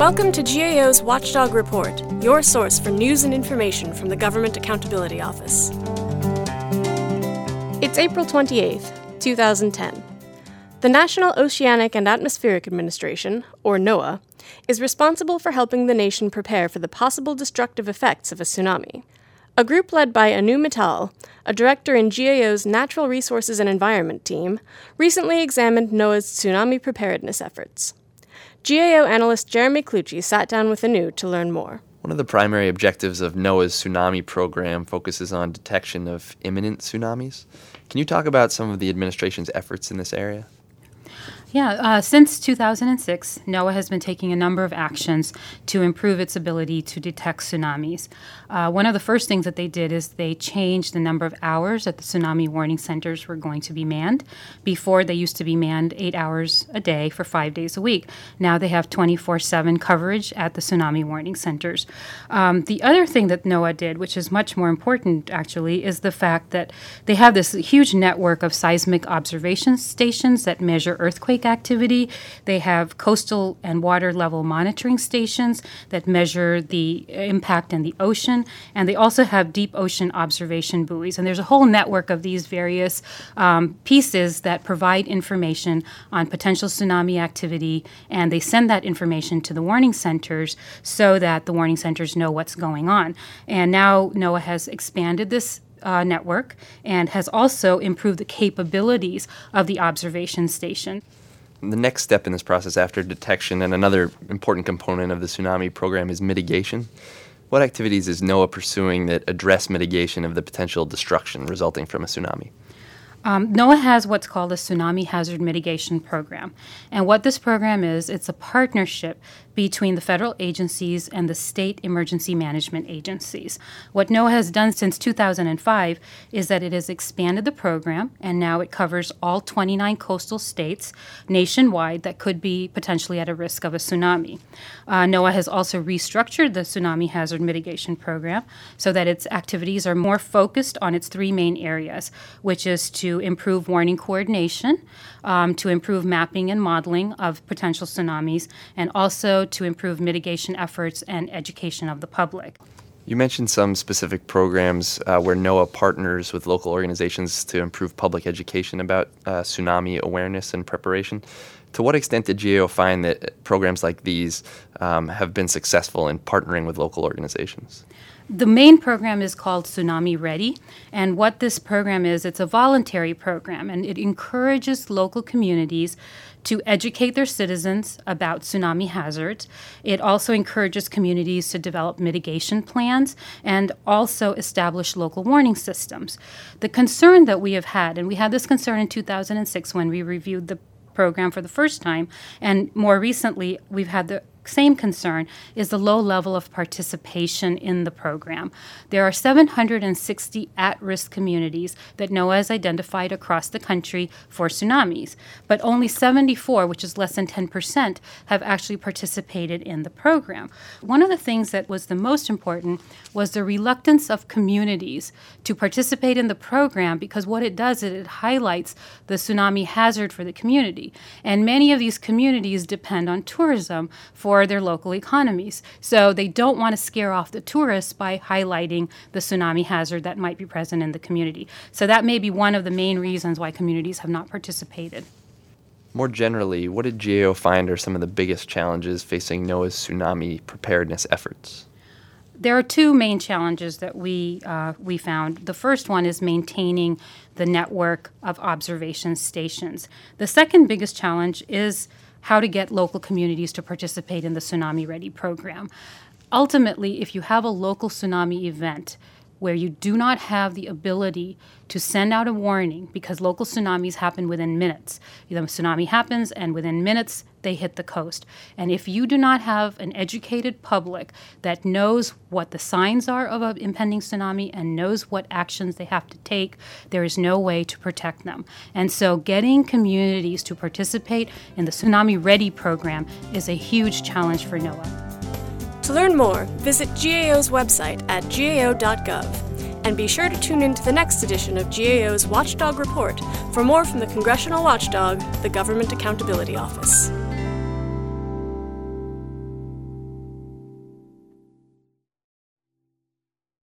Welcome to GAO's Watchdog Report, your source for news and information from the Government Accountability Office. It's April 28th, 2010. The National Oceanic and Atmospheric Administration, or NOAA, is responsible for helping the nation prepare for the possible destructive effects of a tsunami. A group led by Anu Mittal, a director in GAO's Natural Resources and Environment team, recently examined NOAA's tsunami preparedness efforts. GAO analyst Jeremy Clucci sat down with Anu to learn more. One of the primary objectives of NOAA's tsunami program focuses on detection of imminent tsunamis. Can you talk about some of the administration's efforts in this area? Since 2006, NOAA has been taking a number of actions to improve its ability to detect tsunamis. One of the first things that they did is they changed the number of hours that the tsunami warning centers were going to be manned. Before, they used to be manned 8 hours a day for 5 days a week. Now they have 24/7 coverage at the tsunami warning centers. The other thing that NOAA did, which is much more important actually, is the fact that they have this huge network of seismic observation stations that measure earthquake activity. They have coastal and water level monitoring stations that measure the impact in the ocean, and they also have deep ocean observation buoys. And there's a whole network of these various pieces that provide information on potential tsunami activity, and they send that information to the warning centers so that the warning centers know what's going on. And now NOAA has expanded this network and has also improved the capabilities of the observation station. The next step in this process after detection and another important component of the tsunami program is mitigation. What activities is NOAA pursuing that address mitigation of the potential destruction resulting from a tsunami? NOAA has what's called a Tsunami Hazard Mitigation Program. And what this program is, it's a partnership between the federal agencies and the state emergency management agencies. What NOAA has done since 2005 is that it has expanded the program, and now it covers all 29 coastal states nationwide that could be potentially at a risk of a tsunami. NOAA has also restructured the Tsunami Hazard Mitigation Program so that its activities are more focused on its three main areas, which is to improve warning coordination, to improve mapping and modeling of potential tsunamis, and also to improve mitigation efforts and education of the public. You mentioned some specific programs where NOAA partners with local organizations to improve public education about tsunami awareness and preparation. To what extent did GAO find that programs like these have been successful in partnering with local organizations? The main program is called Tsunami Ready, and what this program is, it's a voluntary program, and it encourages local communities to educate their citizens about tsunami hazards. It also encourages communities to develop mitigation plans and also establish local warning systems. The concern that we have had, and we had this concern in 2006 when we reviewed the program for the first time, and more recently we've had the same concern, is the low level of participation in the program. There are 760 at-risk communities that NOAA has identified across the country for tsunamis, but only 74, which is less than 10%, have actually participated in the program. One of the things that was the most important was the reluctance of communities to participate in the program, because what it does is it highlights the tsunami hazard for the community. And many of these communities depend on tourism for their local economies. So they don't want to scare off the tourists by highlighting the tsunami hazard that might be present in the community. So that may be one of the main reasons why communities have not participated. More generally, what did GAO find are some of the biggest challenges facing NOAA's tsunami preparedness efforts? There are two main challenges that we found. The first one is maintaining the network of observation stations. The second biggest challenge is how to get local communities to participate in the Tsunami Ready program. Ultimately, if you have a local tsunami event where you do not have the ability to send out a warning, because local tsunamis happen within minutes. The tsunami happens, and within minutes, they hit the coast. And if you do not have an educated public that knows what the signs are of an impending tsunami and knows what actions they have to take, there is no way to protect them. And so getting communities to participate in the Tsunami Ready program is a huge challenge for NOAA. To learn more, visit GAO's website at gao.gov, and be sure to tune in to the next edition of GAO's Watchdog Report for more from the Congressional Watchdog, the Government Accountability Office.